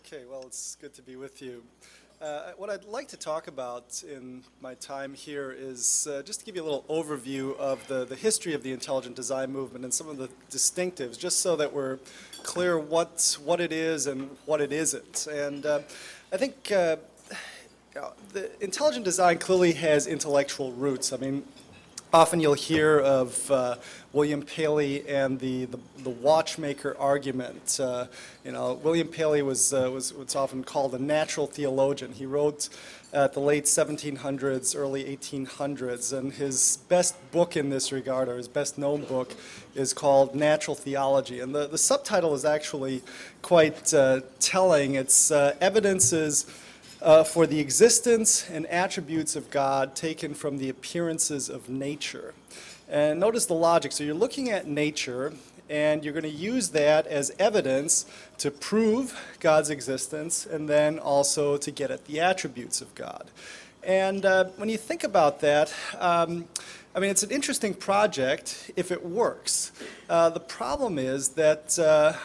Okay, well, it's good to be with you. What I'd like to talk about in my time here is just to give you a little overview of the history of the intelligent design movement and some of the distinctives, just so that we're clear what it is and what it isn't. And I think the intelligent design clearly has intellectual roots. I mean, often you'll hear of William Paley and the watchmaker argument. William Paley was what's often called a natural theologian. He wrote at the late 1700s, early 1800s, and his best book in this regard, or his best known book, is called Natural Theology. And the subtitle is actually quite telling. It's Evidences for the existence and attributes of God taken from the appearances of nature. And notice the logic. So you're looking at nature, and you're going to use that as evidence to prove God's existence, and then also to get at the attributes of God. And when you think about that, I mean, it's an interesting project if it works. The problem is that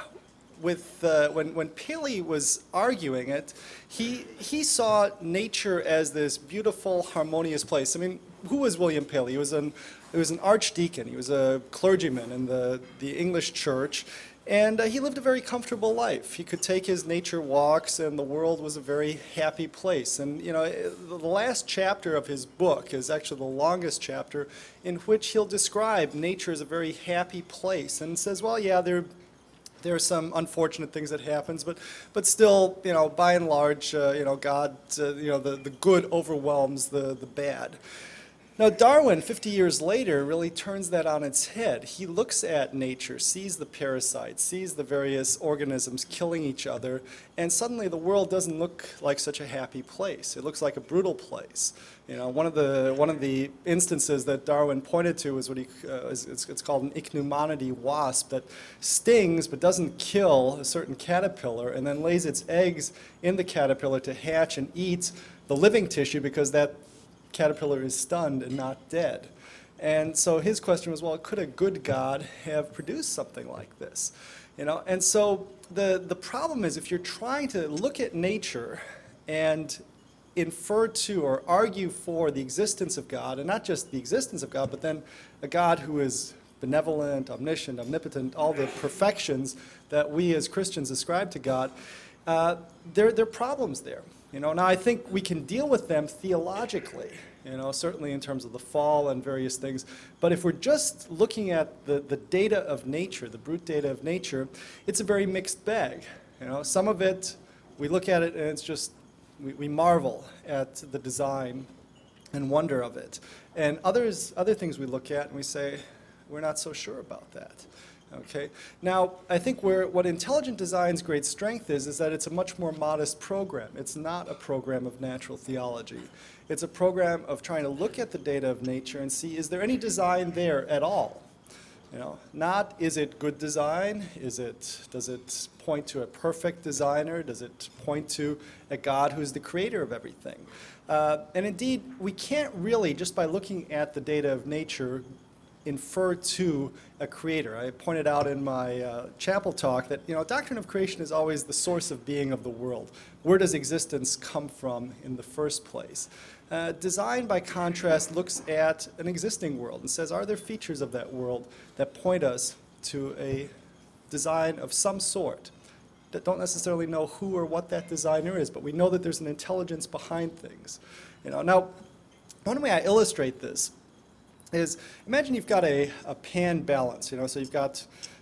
when Paley was arguing it, he saw nature as this beautiful, harmonious place. I mean, who was William Paley? He was an archdeacon. He was a clergyman in the English church, and he lived a very comfortable life. He could take his nature walks, and the world was a very happy place. And the last chapter of his book is actually the longest chapter, in which he'll describe nature as a very happy place, and says, well, yeah, there are some unfortunate things that happens, but still, by and large, God, the good overwhelms the bad. Now, Darwin, 50 years later, really turns that on its head. He looks at nature, sees the parasites, sees the various organisms killing each other, and suddenly the world doesn't look like such a happy place. It looks like a brutal place. One of the instances that Darwin pointed to was what it's called an ichneumonidae wasp that stings but doesn't kill a certain caterpillar, and then lays its eggs in the caterpillar to hatch and eat the living tissue, because that caterpillar is stunned and not dead. And so his question was, well, could a good God have produced something like this? And so the problem is, if you're trying to look at nature and infer to or argue for the existence of God, and not just the existence of God, but then a God who is benevolent, omniscient, omnipotent, all the perfections that we as Christians ascribe to God, there are problems there. Now I think we can deal with them theologically, certainly in terms of the fall and various things. But if we're just looking at the data of nature, the brute data of nature, it's a very mixed bag. Some of it, we look at it and it's just, we marvel at the design and wonder of it. And other things we look at and we say, we're not so sure about that. Okay. Now, I think what intelligent design's great strength is that it's a much more modest program. It's not a program of natural theology. It's a program of trying to look at the data of nature and see, is there any design there at all? Not is it good design? Does it point to a perfect designer? Does it point to a God who's the creator of everything? And indeed, we can't really, just by looking at the data of nature, infer to a creator. I pointed out in my chapel talk that doctrine of creation is always the source of being of the world. Where does existence come from in the first place? Design, by contrast, looks at an existing world and says, are there features of that world that point us to a design of some sort? That don't necessarily know who or what that designer is, but we know that there's an intelligence behind things. Now, one way I illustrate this is, imagine you've got a pan balance, so you've got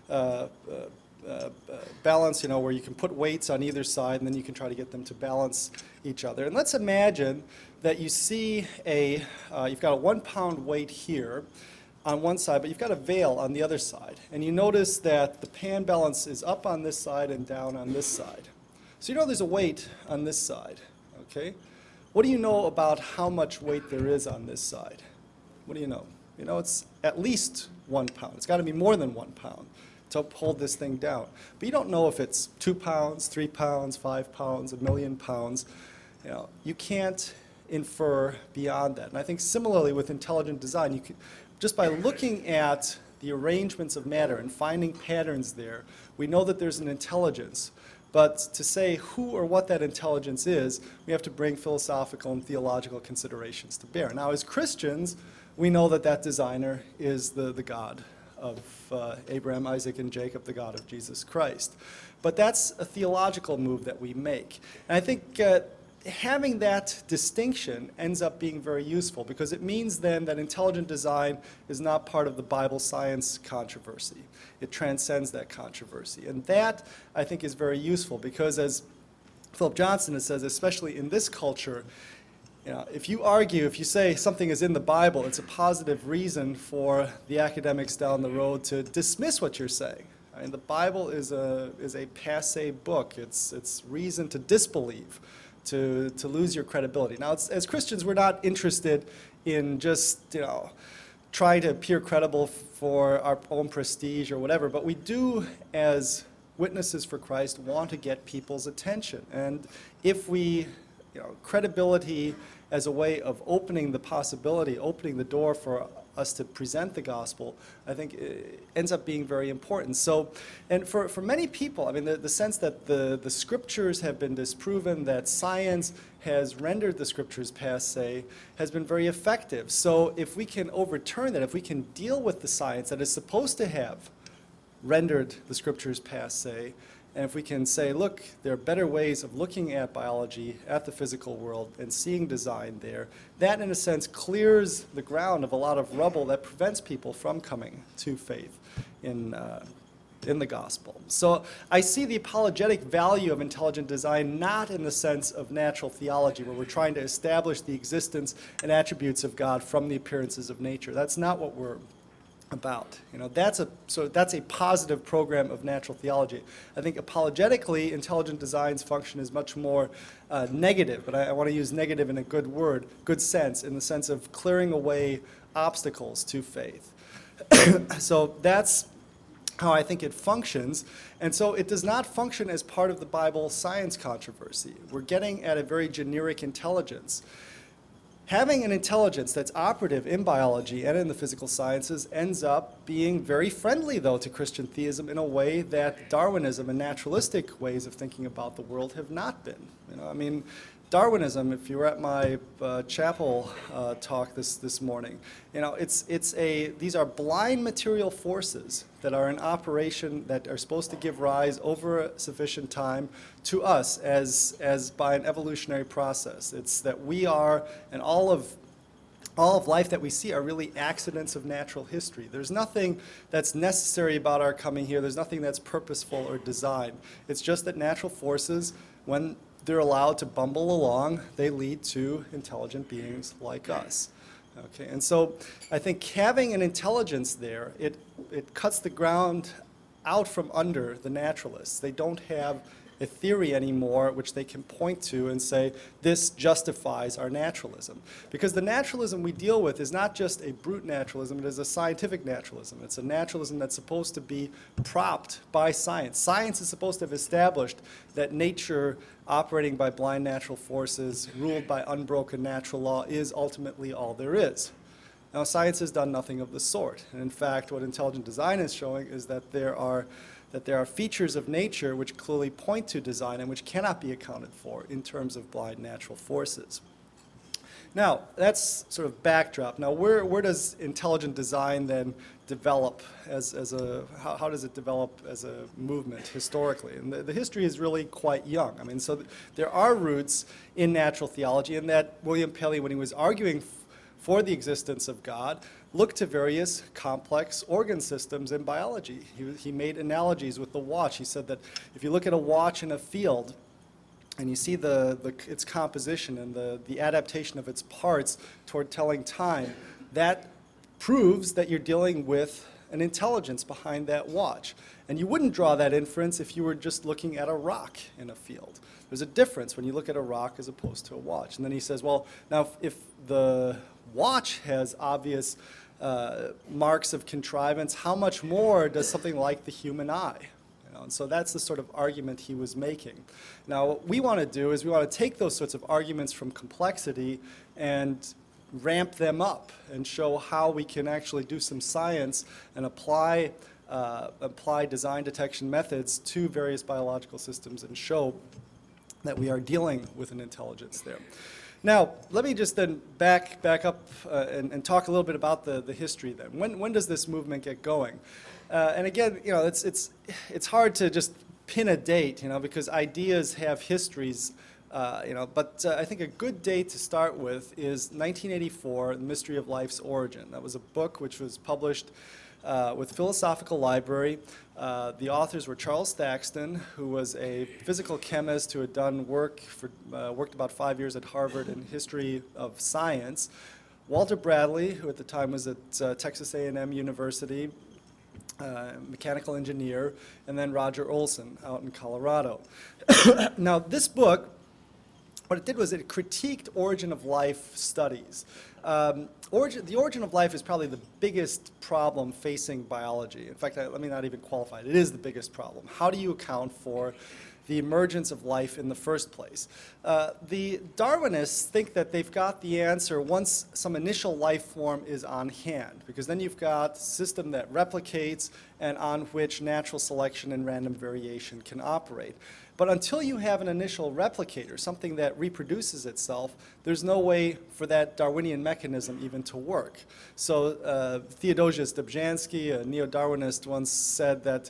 balance, where you can put weights on either side, and then you can try to get them to balance each other. And let's imagine that you see you've got a 1 pound weight here on one side, but you've got a veil on the other side. And you notice that the pan balance is up on this side and down on this side. So there's a weight on this side, okay? What do you know about how much weight there is on this side? What do you know? It's at least 1 pound. It's got to be more than 1 pound to hold this thing down. But you don't know if it's 2 pounds, 3 pounds, 5 pounds, 1,000,000 pounds. You can't infer beyond that. And I think similarly with intelligent design, you can, just by looking at the arrangements of matter and finding patterns there, we know that there's an intelligence. But to say who or what that intelligence is, we have to bring philosophical and theological considerations to bear. Now, as Christians, we know that that designer is the God of Abraham, Isaac, and Jacob, the God of Jesus Christ. But that's a theological move that we make. And I think having that distinction ends up being very useful, because it means then that intelligent design is not part of the Bible science controversy. It transcends that controversy. And that, I think, is very useful, because as Philip Johnson has said, especially in this culture, if you say something is in the Bible, it's a positive reason for the academics down the road to dismiss what you're saying. I mean, the Bible is a passé book. It's reason to disbelieve, to lose your credibility. Now, as Christians, we're not interested in just, trying to appear credible for our own prestige or whatever, but we do, as witnesses for Christ, want to get people's attention. And if we, credibility as a way of opening the possibility, opening the door for us to present the gospel, I think it ends up being very important. So, and for many people, I mean, the sense that the scriptures have been disproven, that science has rendered the scriptures passé, has been very effective. So if we can overturn that, if we can deal with the science that is supposed to have rendered the scriptures passé, and if we can say, look, there are better ways of looking at biology, at the physical world, and seeing design there, that in a sense clears the ground of a lot of rubble that prevents people from coming to faith in the gospel. So I see the apologetic value of intelligent design not in the sense of natural theology, where we're trying to establish the existence and attributes of God from the appearances of nature. That's not what we're about. That's a positive program of natural theology. I think apologetically, intelligent design's function is much more negative, but I want to use negative in a good sense, in the sense of clearing away obstacles to faith. So that's how I think it functions. And so it does not function as part of the Bible science controversy. We're getting at a very generic intelligence. Having an intelligence that's operative in biology and in the physical sciences ends up being very friendly, though, to Christian theism in a way that Darwinism and naturalistic ways of thinking about the world have not been. Darwinism, if you were at my chapel talk this morning, these are blind material forces that are in operation, that are supposed to give rise over a sufficient time to us as by an evolutionary process. It's that we are, and all of life that we see are really accidents of natural history. There's nothing that's necessary about our coming here. There's nothing that's purposeful or designed. It's just that natural forces, when they're allowed to bumble along, they lead to intelligent beings like us. Okay, and so I think having an intelligence there, it cuts the ground out from under the naturalists. They don't have a theory anymore which they can point to and say, this justifies our naturalism. Because the naturalism we deal with is not just a brute naturalism, it is a scientific naturalism. It's a naturalism that's supposed to be propped by science. Science is supposed to have established that nature, operating by blind natural forces, ruled by unbroken natural law, is ultimately all there is. Now, science has done nothing of the sort. And in fact, what intelligent design is showing is that there are features of nature which clearly point to design and which cannot be accounted for in terms of blind natural forces. Now, that's sort of backdrop. Now, where does intelligent design then develop how does it develop as a movement historically? And the history is really quite young. So there are roots in natural theology, in that William Paley, when he was arguing for the existence of God, looked to various complex organ systems in biology. He made analogies with the watch. He said that if you look at a watch in a field and you see its composition and the adaptation of its parts toward telling time, that proves that you're dealing with an intelligence behind that watch. And you wouldn't draw that inference if you were just looking at a rock in a field. There's a difference when you look at a rock as opposed to a watch. And then he says, well, now if the watch has obvious marks of contrivance, how much more does something like the human eye? And so that's the sort of argument he was making. Now, what we want to do is we want to take those sorts of arguments from complexity and ramp them up and show how we can actually do some science and apply apply design detection methods to various biological systems and show that we are dealing with an intelligence there. Now, let me just then back up and talk a little bit about the history then. When does this movement get going? And again, it's hard to just pin a date, because ideas have histories, but I think a good date to start with is 1984, The Mystery of Life's Origin. That was a book which was published with Philosophical Library. The authors were Charles Thaxton, who was a physical chemist who had done worked about 5 years at Harvard in history of science. Walter Bradley, who at the time was at Texas A&M University, mechanical engineer, and then Roger Olson out in Colorado. Now, this book, what it did was it critiqued origin of life studies. The origin of life is probably the biggest problem facing biology. In fact, let me not even qualify it. It is the biggest problem. How do you account for the emergence of life in the first place? The Darwinists think that they've got the answer once some initial life form is on hand, because then you've got a system that replicates and on which natural selection and random variation can operate. But until you have an initial replicator, something that reproduces itself, there's no way for that Darwinian mechanism even to work. So Theodosius Dobzhansky, a neo-Darwinist, once said that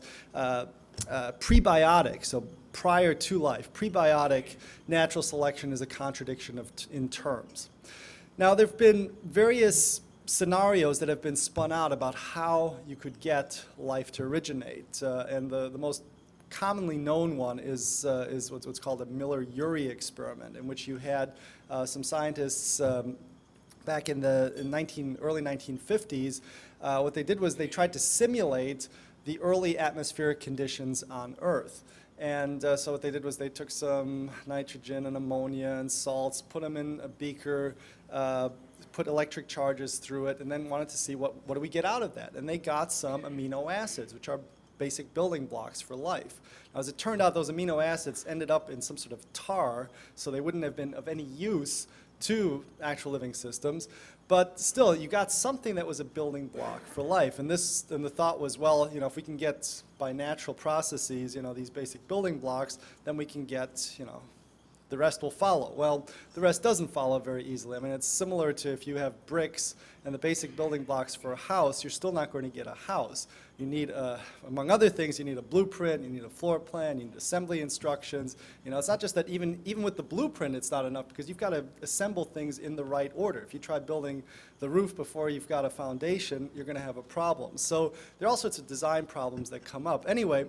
prebiotic, so prior to life, prebiotic natural selection is a contradiction in terms. Now, there have been various scenarios that have been spun out about how you could get life to originate, and the most commonly known one is what's called a Miller-Urey experiment, in which you had some scientists back in the early 1950s. What they did was they tried to simulate the early atmospheric conditions on Earth. And so what they did was they took some nitrogen and ammonia and salts, put them in a beaker, put electric charges through it, and then wanted to see what do we get out of that. And they got some amino acids, which are basic building blocks for life. Now, as it turned out, those amino acids ended up in some sort of tar, so they wouldn't have been of any use to actual living systems. But still, you got something that was a building block for life. And the thought was, well, if we can get by natural processes, these basic building blocks, then we can get, the rest will follow. Well, the rest doesn't follow very easily. I mean, it's similar to if you have bricks and the basic building blocks for a house, you're still not going to get a house. You need, among other things, you need a blueprint, you need a floor plan, you need assembly instructions. It's not just that even with the blueprint, it's not enough, because you've got to assemble things in the right order. If you try building the roof before you've got a foundation, you're going to have a problem. So there are all sorts of design problems that come up. Anyway,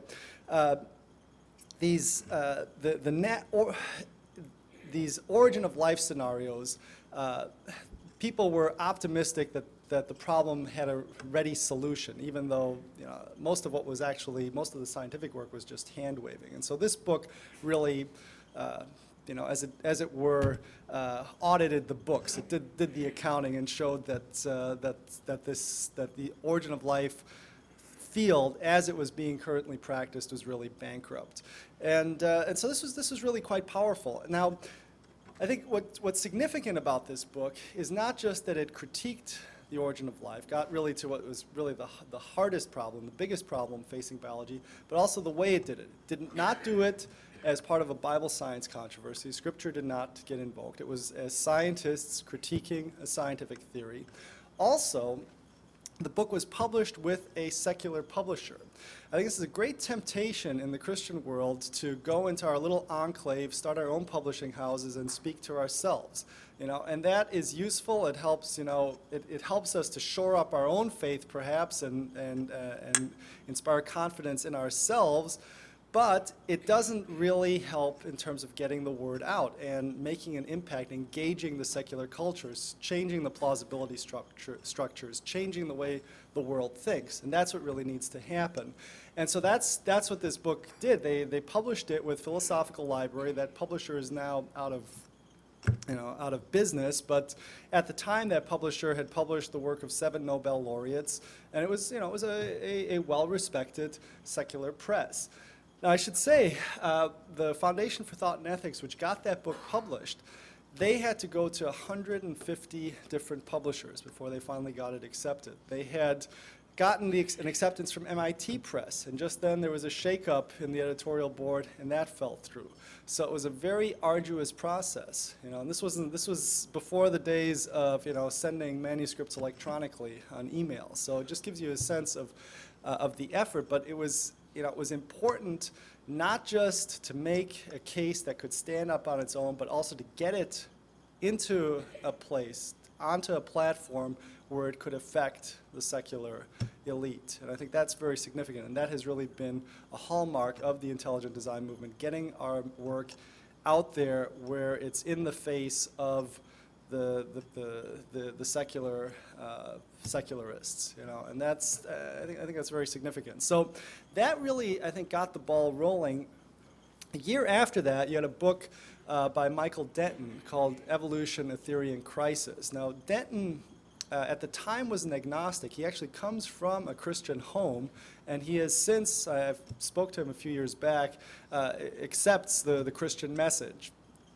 these origin of life scenarios, people were optimistic that the problem had a ready solution, even though most of the scientific work was just hand waving. And so this book really, as it were, audited the books. It did the accounting and showed that the origin of life field, as it was being currently practiced, was really bankrupt. And so this was really quite powerful. Now, I think what's significant about this book is not just that it critiqued the origin of life, got really to what was really the hardest problem, the biggest problem facing biology, but also the way it did it. It did not do it as part of a Bible science controversy. Scripture did not get invoked. It was as scientists critiquing a scientific theory. Also, the book was published with a secular publisher. I think this is a great temptation in the Christian world to go into our little enclave, start our own publishing houses, and speak to ourselves. And that is useful. It helps. It helps us to shore up our own faith, perhaps, and inspire confidence in ourselves. But it doesn't really help in terms of getting the word out and making an impact, engaging the secular cultures, changing the plausibility structures, changing the way the world thinks. And that's what really needs to happen. And so that's what this book did. They published it with Philosophical Library. That publisher is now out of business, but at the time that publisher had published the work of 7 Nobel laureates, and it was a well-respected secular press. Now, I should say, the Foundation for Thought and Ethics, which got that book published, they had to go to 150 different publishers before they finally got it accepted. They had gotten an acceptance from MIT Press, and just then there was a shakeup in the editorial board, and that fell through. So it was a very arduous process, and this was before the days of sending manuscripts electronically on email. So it just gives you a sense of the effort, but it was important not just to make a case that could stand up on its own, but also to get it into a place, onto a platform where it could affect the secular elite. And I think that's very significant, and that has really been a hallmark of the intelligent design movement, getting our work out there where it's in the face of the secular secularists, and that's I think that's very significant. So that really, I think, got the ball rolling. A year after that, you had a book by Michael Denton called Evolution, a Theory in Crisis. Now, Denton at the time was an agnostic. He actually comes from a Christian home, and he has since, I spoke to him a few years back, accepts the Christian message.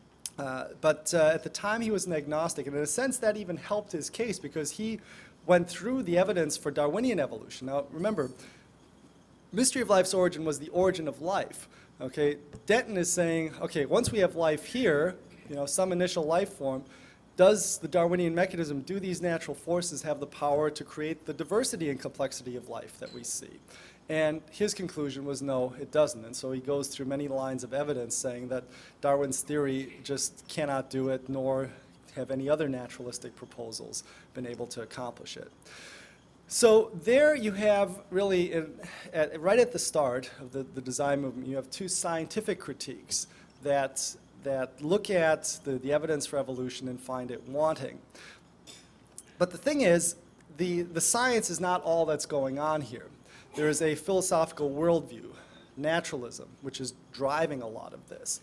But at the time he was an agnostic, and in a sense that even helped his case because he went through the evidence for Darwinian evolution. Now remember, mystery of life's origin was the origin of life. Okay, Denton is saying, okay, once we have life here, some initial life form, does the Darwinian mechanism, do these natural forces have the power to create the diversity and complexity of life that we see? And his conclusion was no, it doesn't. And so he goes through many lines of evidence saying that Darwin's theory just cannot do it, nor have any other naturalistic proposals been able to accomplish it. So there you have really, right at the start of the design movement, you have two scientific critiques that look at the evidence for evolution and find it wanting. But the thing is, the science is not all that's going on here. There is a philosophical worldview, naturalism, which is driving a lot of this.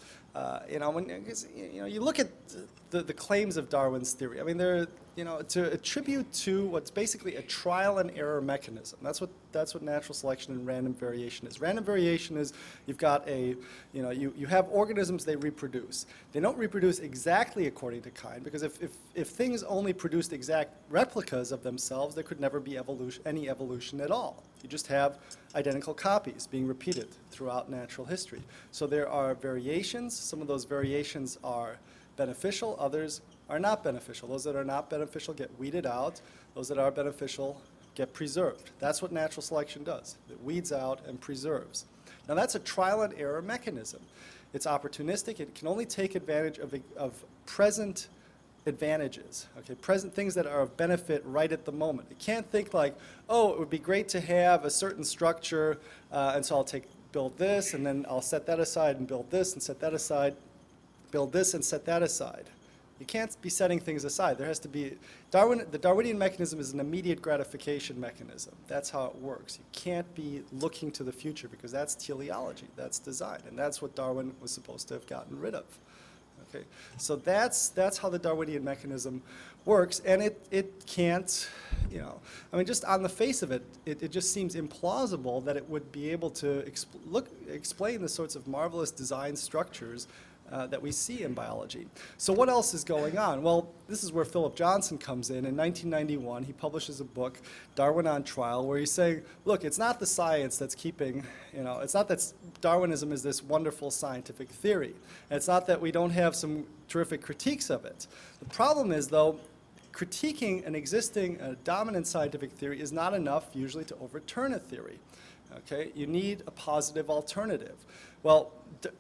You look at the claims of Darwin's theory. I mean, they're to attribute to what's basically a trial and error mechanism. That's what natural selection and random variation is. Random variation is you've got you have organisms, they reproduce. They don't reproduce exactly according to kind, because if things only produced exact replicas of themselves, there could never be any evolution at all. You just have identical copies being repeated throughout natural history. So there are variations. Some of those variations are beneficial, others are not beneficial. Those that are not beneficial get weeded out. Those that are beneficial get preserved. That's what natural selection does. It weeds out and preserves. Now that's a trial and error mechanism. It's opportunistic. It can only take advantage of present advantages, okay, present things that are of benefit right at the moment. It can't think like, oh, it would be great to have a certain structure, and so I'll build this, and then I'll set that aside and build this and set that aside, build this and set that aside. You can't be setting things aside. There has to be, the Darwinian mechanism is an immediate gratification mechanism. That's how it works. You can't be looking to the future because that's teleology, that's design, and that's what Darwin was supposed to have gotten rid of. Okay, so that's how the Darwinian mechanism works, and it can't, I mean, just on the face of it, it just seems implausible that it would be able to explain the sorts of marvelous design structures that we see in biology. So what else is going on? Well, this is where Philip Johnson comes in. In 1991, he publishes a book, Darwin on Trial, where he's saying, look, it's not the science that's keeping, it's not that Darwinism is this wonderful scientific theory. And it's not that we don't have some terrific critiques of it. The problem is, though, critiquing an existing dominant scientific theory is not enough usually to overturn a theory. Okay? You need a positive alternative. Well,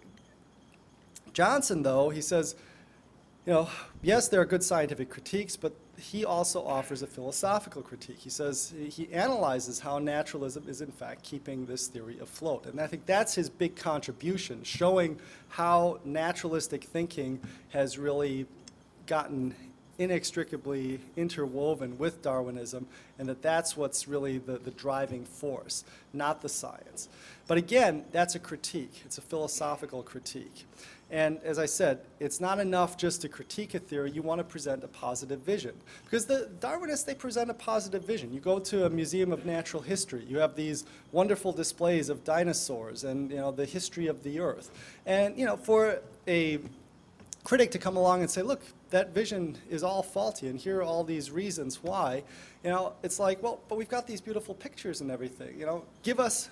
Johnson, though, he says, yes, there are good scientific critiques, but he also offers a philosophical critique. He says, he analyzes how naturalism is in fact keeping this theory afloat. And I think that's his big contribution, showing how naturalistic thinking has really gotten inextricably interwoven with Darwinism, and that's what's really the driving force, not the science. But again, that's a critique. It's a philosophical critique. And as I said, it's not enough just to critique a theory. You want to present a positive vision. Because the Darwinists, they present a positive vision. You go to a museum of natural history. You have these wonderful displays of dinosaurs and the history of the Earth. And for a critic to come along and say, look, that vision is all faulty, and here are all these reasons why. You know, it's like, well, but we've got these beautiful pictures and everything. You know, give us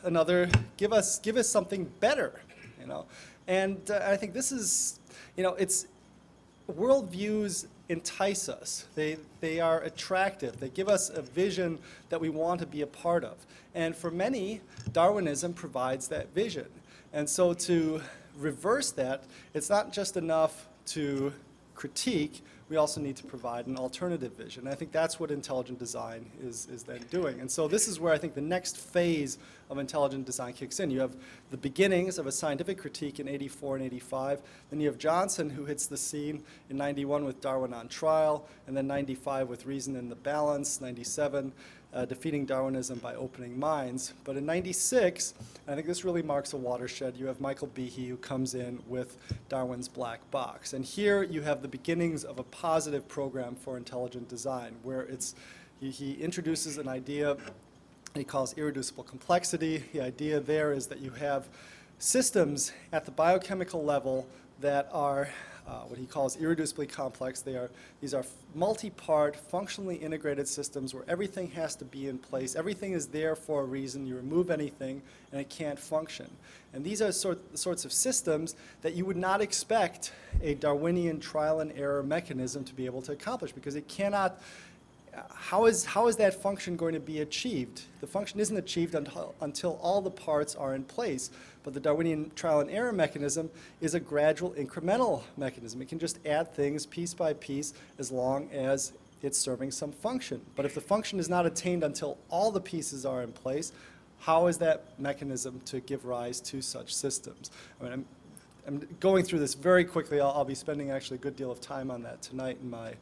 something better. You know, and I think this is, you know, it's worldviews entice us. They are attractive. They give us a vision that we want to be a part of. And for many, Darwinism provides that vision. And so to reverse that, it's not just enough to critique, we also need to provide an alternative vision. And I think that's what intelligent design is then doing. And so this is where I think the next phase of intelligent design kicks in. You have the beginnings of a scientific critique in 84 and 85. Then you have Johnson, who hits the scene in 91 with Darwin on Trial, and then 95 with Reason in the Balance, 97 defeating Darwinism by opening minds. But in 96, I think this really marks a watershed, you have Michael Behe, who comes in with Darwin's Black Box. And here you have the beginnings of a positive program for intelligent design, where he introduces an idea he calls irreducible complexity. The idea there is that you have systems at the biochemical level that are what he calls irreducibly complex. These are multi-part, functionally integrated systems where everything has to be in place. Everything is there for a reason. You remove anything, and it can't function. And these are the sorts of systems that you would not expect a Darwinian trial and error mechanism to be able to accomplish, because it cannot. How is that function going to be achieved? The function isn't achieved until all the parts are in place. But the Darwinian trial and error mechanism is a gradual incremental mechanism. It can just add things piece by piece as long as it's serving some function. But if the function is not attained until all the pieces are in place, how is that mechanism to give rise to such systems? I mean, I'm going through this very quickly. I'll be spending actually a good deal of time on that tonight in my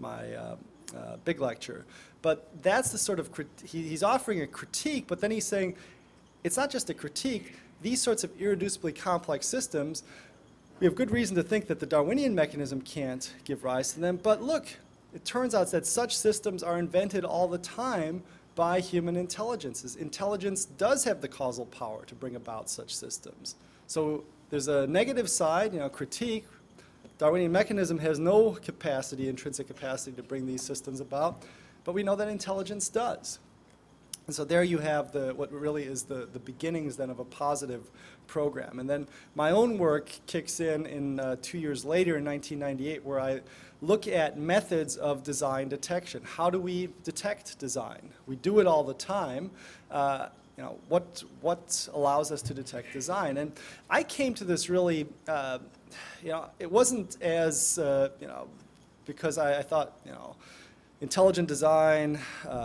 big lecture. But that's the sort of, he's offering a critique, but then he's saying, it's not just a critique. These sorts of irreducibly complex systems, we have good reason to think that the Darwinian mechanism can't give rise to them. But look, it turns out that such systems are invented all the time by human intelligences. Intelligence does have the causal power to bring about such systems. So there's a negative side, critique. Darwinian mechanism has no capacity, intrinsic capacity to bring these systems about, but we know that intelligence does. And so there you have what really is the beginnings then of a positive program. And then my own work kicks in 2 years later in 1998, where I look at methods of design detection. How do we detect design? We do it all the time. What allows us to detect design? And I came to this really, it wasn't as, because I thought, intelligent design,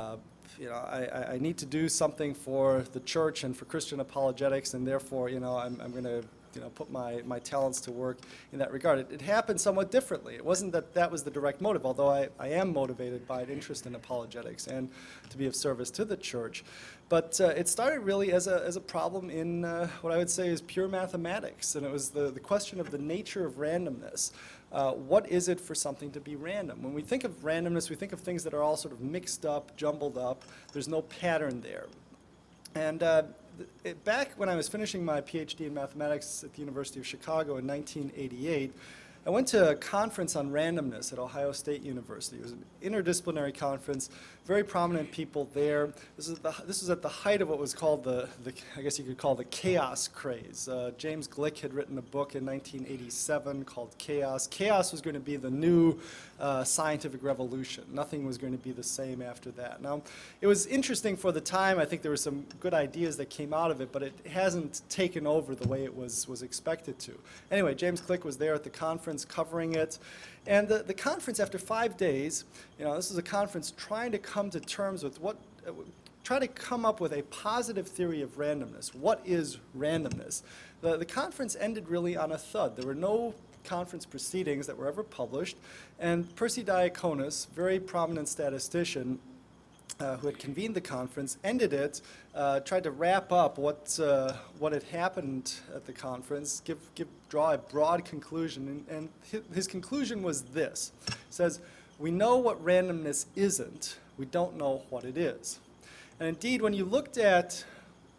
I need to do something for the church and for Christian apologetics, and therefore, I'm going to, put my talents to work in that regard. It happened somewhat differently. It wasn't that was the direct motive, although I am motivated by an interest in apologetics and to be of service to the church. But it started really as a problem in what I would say is pure mathematics, and it was the question of the nature of randomness. What is it for something to be random? When we think of randomness, we think of things that are all sort of mixed up, jumbled up. There's no pattern there. And back when I was finishing my PhD in mathematics at the University of Chicago in 1988, I went to a conference on randomness at Ohio State University. It was an interdisciplinary conference, very prominent people there. This was at the height of what was called I guess you could call the chaos craze. James Glick had written a book in 1987 called Chaos. Chaos was going to be the new scientific revolution. Nothing was going to be the same after that. Now, it was interesting for the time. I think there were some good ideas that came out of it, but it hasn't taken over the way it was expected to. Anyway, James Glick was there at the conference covering it. And the conference, after 5 days, this is a conference trying to come to terms with try to come up with a positive theory of randomness. What is randomness? The conference ended really on a thud. There were no conference proceedings that were ever published, and Percy Diaconis, very prominent statistician, who had convened the conference, ended it, tried to wrap up what had happened at the conference, draw a broad conclusion, and his conclusion was this. He says, we know what randomness isn't, we don't know what it is. And indeed, when you looked at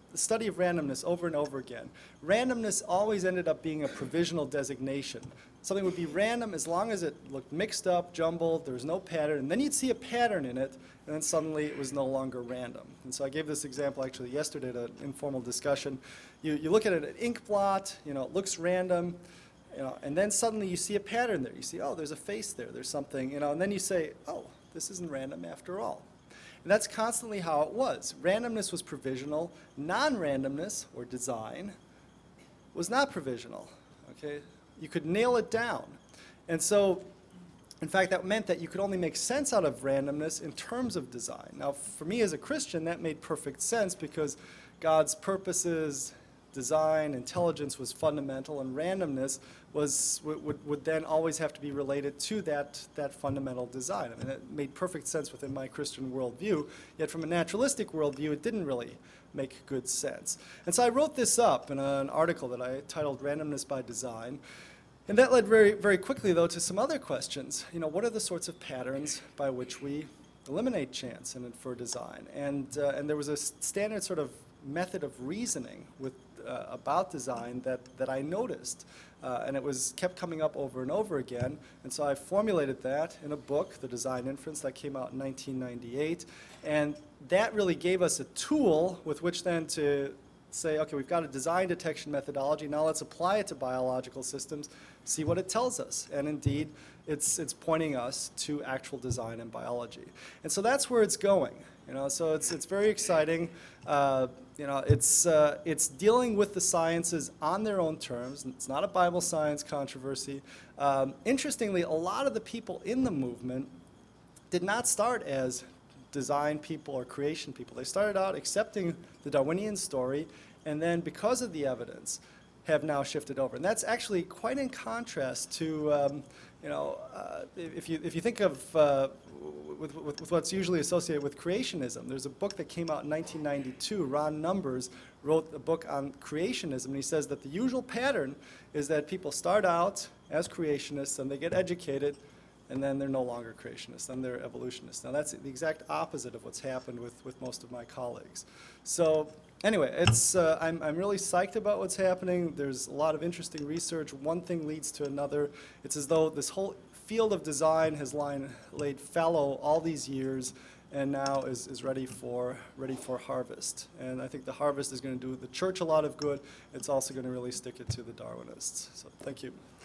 the study of randomness over and over again, randomness always ended up being a provisional designation. Something would be random as long as it looked mixed up, jumbled, there was no pattern, and then you'd see a pattern in it, and then suddenly it was no longer random. And so I gave this example actually yesterday at an informal discussion. You look at an ink blot, it looks random, and then suddenly you see a pattern there. You see, oh, there's a face there, there's something, and then you say, oh, this isn't random after all. And that's constantly how it was. Randomness was provisional. Non-randomness, or design, was not provisional. Okay? You could nail it down. And so, in fact, that meant that you could only make sense out of randomness in terms of design. Now, for me as a Christian, that made perfect sense because God's purposes, design, intelligence was fundamental, and randomness would then always have to be related to that fundamental design. I mean, it made perfect sense within my Christian worldview, yet from a naturalistic worldview, it didn't really make good sense. And so I wrote this up in an article that I titled Randomness by Design. And that led very, very quickly, though, to some other questions. What are the sorts of patterns by which we eliminate chance for design? And there was a standard sort of method of reasoning about design that I noticed. And it kept coming up over and over again. And so I formulated that in a book, The Design Inference, that came out in 1998. And that really gave us a tool with which then to say, okay, we've got a design detection methodology, now let's apply it to biological systems, see what it tells us. And indeed, it's pointing us to actual design in biology. And so that's where it's going. So it's very exciting. It's dealing with the sciences on their own terms. It's not a Bible science controversy. Interestingly, a lot of the people in the movement did not start as design people or creation people. They started out accepting the Darwinian story, and then because of the evidence, have now shifted over. And that's actually quite in contrast to, if you think of with what's usually associated with creationism. There's a book that came out in 1992. Ron Numbers wrote a book on creationism, and he says that the usual pattern is that people start out as creationists, and they get educated, and then they're no longer creationists, then they're evolutionists. Now that's the exact opposite of what's happened with most of my colleagues. So anyway, I'm really psyched about what's happening. There's a lot of interesting research. One thing leads to another. It's as though this whole field of design has laid fallow all these years, and now is ready for harvest. And I think the harvest is going to do the church a lot of good. It's also going to really stick it to the Darwinists. So thank you.